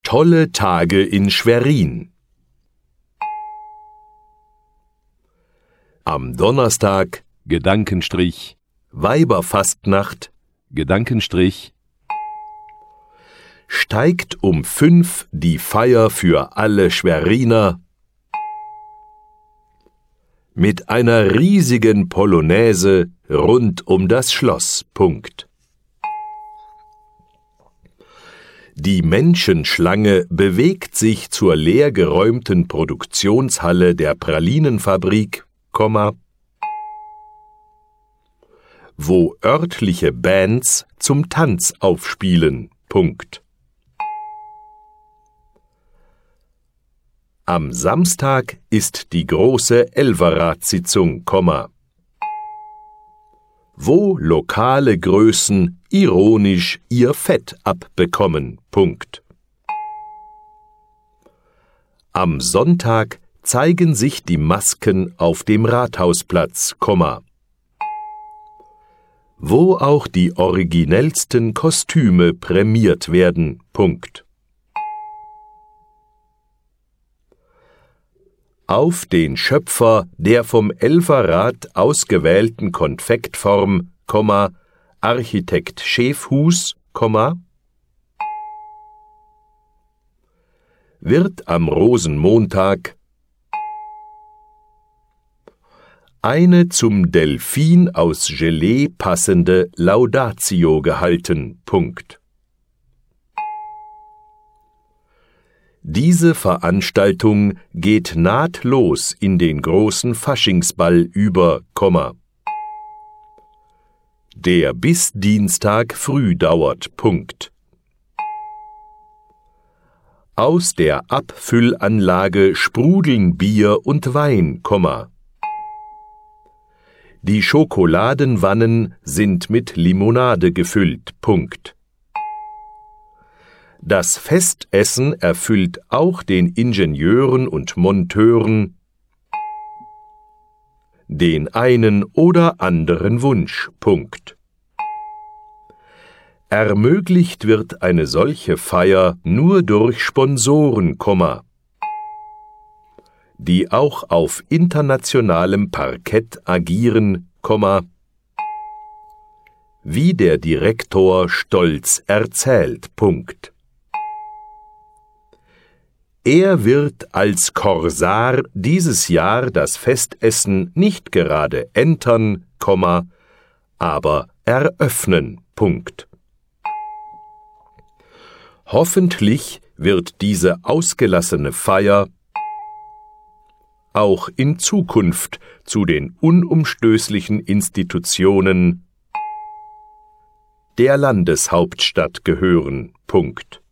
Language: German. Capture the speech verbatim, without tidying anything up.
Tolle Tage in Schwerin. Am Donnerstag Gedankenstrich, Weiberfastnacht Gedankenstrich, steigt um fünf die Feier für alle Schweriner mit einer riesigen Polonaise rund um das Schloss. Punkt. Die Menschenschlange bewegt sich zur leergeräumten Produktionshalle der Pralinenfabrik, wo örtliche Bands zum Tanz aufspielen. Punkt. Am Samstag ist die große Elferratssitzung, wo lokale Größen ironisch ihr Fett abbekommen. Punkt. Am Sonntag zeigen sich die Masken auf dem Rathausplatz, wo auch die originellsten Kostüme prämiert werden. Punkt. Auf den Schöpfer der vom Elferrat ausgewählten Konfektform, Architekt Schäfhus, wird am Rosenmontag eine zum Delfin aus Gelee passende Laudatio gehalten. Punkt. Diese Veranstaltung geht nahtlos in den großen Faschingsball über, der bis Dienstag früh dauert. Punkt. Aus der Abfüllanlage sprudeln Bier und Wein, die Schokoladenwannen sind mit Limonade gefüllt. Punkt. Das Festessen erfüllt auch den Ingenieuren und Monteuren den einen oder anderen Wunsch. Punkt. Ermöglicht wird eine solche Feier nur durch Sponsoren, die auch auf internationalem Parkett agieren, wie der Direktor stolz erzählt. Punkt. Er wird als Korsar dieses Jahr das Festessen nicht gerade entern, aber eröffnen. Punkt. Hoffentlich wird diese ausgelassene Feier auch in Zukunft zu den unumstößlichen Institutionen der Landeshauptstadt gehören. Punkt.